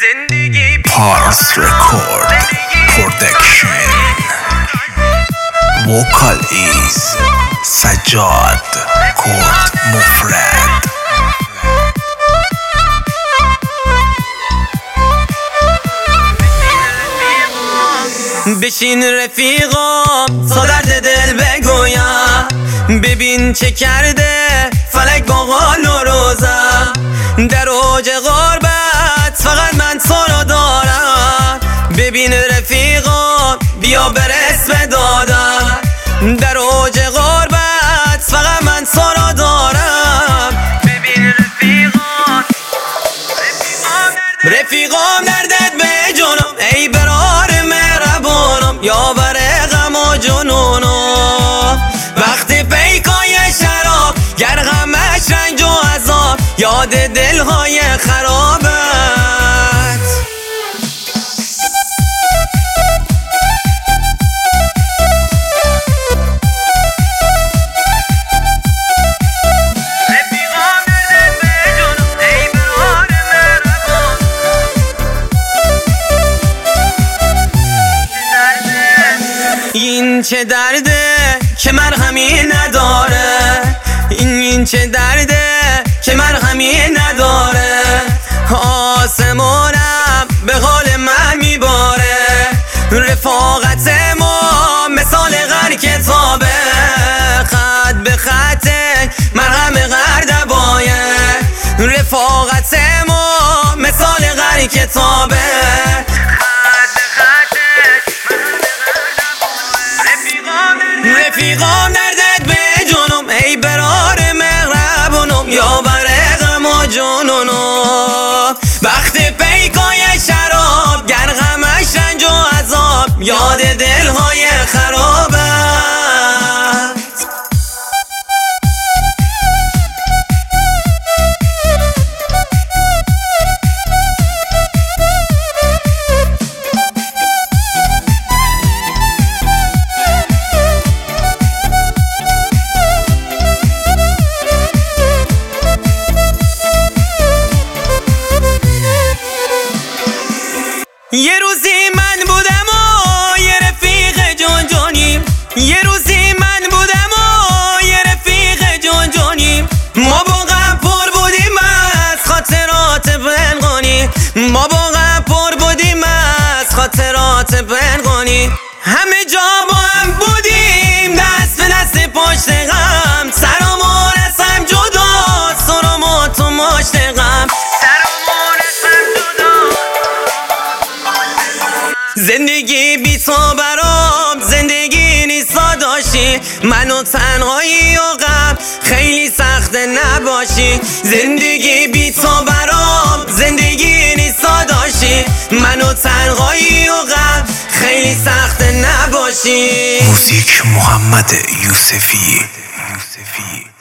پارس رکورد پرودکشن. وکال ایز سجاد کرد مفرد. بشین رفیقم تا درد دل بگویم، ببین چه کرده فلک با قال و روزم. در اوج غربت فقط من تو رو دارم، ببین رفیقم بیا برس به دادم. در اوج غربت فقط من تو رو دارم، ببین رفیقم دردت به جونم، ای برار مهربونم یا بر غم و جنونم. وقتی پیکای شراب گر غمش رنج و عذاب، یاد دلهای خرابت. این چه درده که مرهمی نداره، این چه درده که مرهمی نداره. آسمونم به قول من میباره، رفاقت ما مثال غر کتابه. خط به خط مرهم غردبایه، رفاقت ما مثال غر کتابه. رفیقام دردت به جونم، ای برار مهربونم یا بر غم و جنونم. وقتی پیکای شراب گر غمش رنج و عذاب، یاد دلهای خرابت. یه روزی من بودم و یه رفیق جون جونیم، یه روزی من بودم و یه رفیق جون جونیم. ما با غم پر بودیم از خاطرات پنهانی، ما با غم پر بودیم از خاطرات پنهانی. همه جا با هم بودیم دست به دست پشت غم، سرامون از هم جدا سرامون تو مشت غم. زندگی بی تو برام زندگی نیست داشتی، منو تنهایی و غم خیلی سخت نباشی. زندگی بی تو برام زندگی نیست داشتی، منو تنهایی و غم خیلی سخت نباشی. موزیک محمد یوسفی.